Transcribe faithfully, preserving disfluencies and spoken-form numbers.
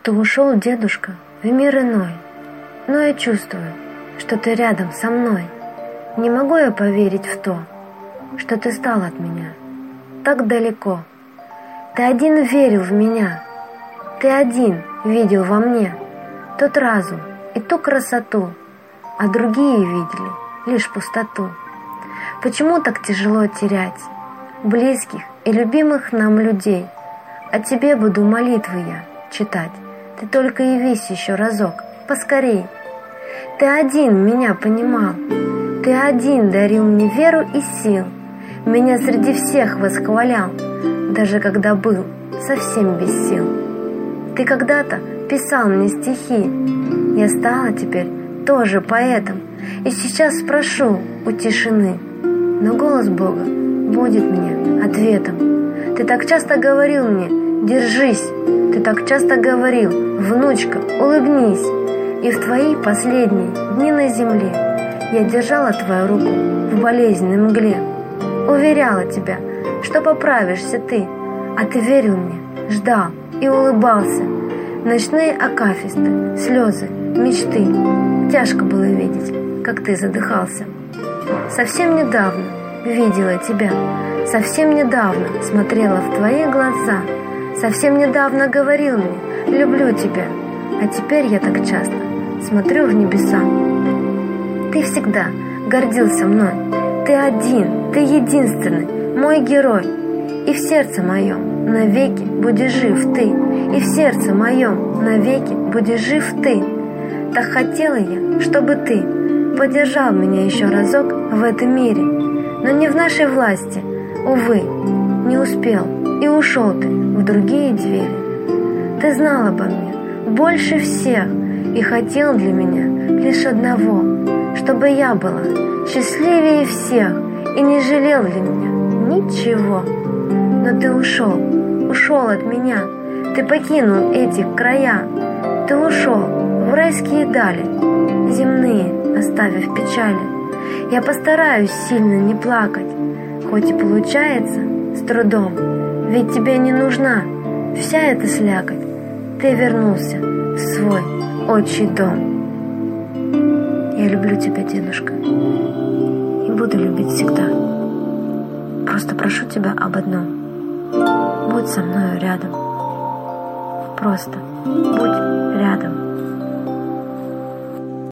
Ты ушел, дедушка, в мир иной, но я чувствую, что ты рядом со мной. Не могу я поверить в то, что ты стал от меня так далеко. Ты один верил в меня, ты один видел во мне тот разум и ту красоту, а другие видели лишь пустоту. Почему так тяжело терять близких и любимых нам людей? О тебе буду молитвы я читать. Ты только явись еще разок, поскорей. Ты один меня понимал, ты один дарил мне веру и сил, меня среди всех восхвалял, даже когда был совсем без сил. Ты когда-то писал мне стихи, я стала теперь тоже поэтом, и сейчас спрошу у тишины, но голос Бога будет мне ответом. Ты так часто говорил мне: держись, ты так часто говорил: внучка, улыбнись. И в твои последние дни на земле я держала твою руку в болезненной мгле, уверяла тебя, что поправишься ты, а ты верил мне, ждал и улыбался. Ночные акафисты, слезы, мечты, тяжко было видеть, как ты задыхался. Совсем недавно видела тебя, совсем недавно смотрела в твои глаза, совсем недавно говорил мне: люблю тебя, а теперь я так часто смотрю в небеса. Ты всегда гордился мной, ты один, ты единственный, мой герой. И в сердце моем навеки будешь жив ты, и в сердце моем навеки будешь жив ты. Так хотела я, чтобы ты поддержал меня еще разок в этом мире, но не в нашей власти, увы, не успел, и ушел ты в другие двери. Ты знал обо мне больше всех и хотел для меня лишь одного, чтобы я была счастливее всех и не жалел для меня ничего. Но ты ушел, ушел от меня, ты покинул эти края, ты ушел в райские дали, земные оставив печали. Я постараюсь сильно не плакать, хоть и получается с трудом, ведь тебе не нужна вся эта слякоть. Ты вернулся в свой отчий дом. Я люблю тебя, дедушка, и буду любить всегда. Просто прошу тебя об одном: будь со мною рядом. Просто будь рядом.